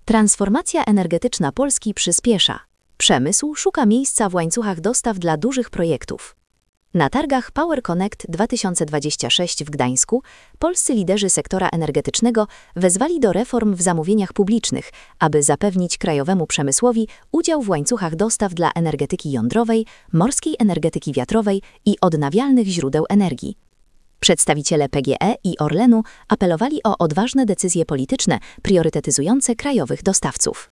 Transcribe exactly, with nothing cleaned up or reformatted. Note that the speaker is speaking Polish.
Transformacja energetyczna Polski przyspiesza. Przemysł szuka miejsca w łańcuchach dostaw dla dużych projektów. Na targach Power Connect dwa tysiące dwudziesty szósty w Gdańsku polscy liderzy sektora energetycznego wezwali do reform w zamówieniach publicznych, aby zapewnić krajowemu przemysłowi udział w łańcuchach dostaw dla energetyki jądrowej, morskiej energetyki wiatrowej i odnawialnych źródeł energii. Przedstawiciele P G E i Orlenu apelowali o odważne decyzje polityczne priorytetyzujące krajowych dostawców.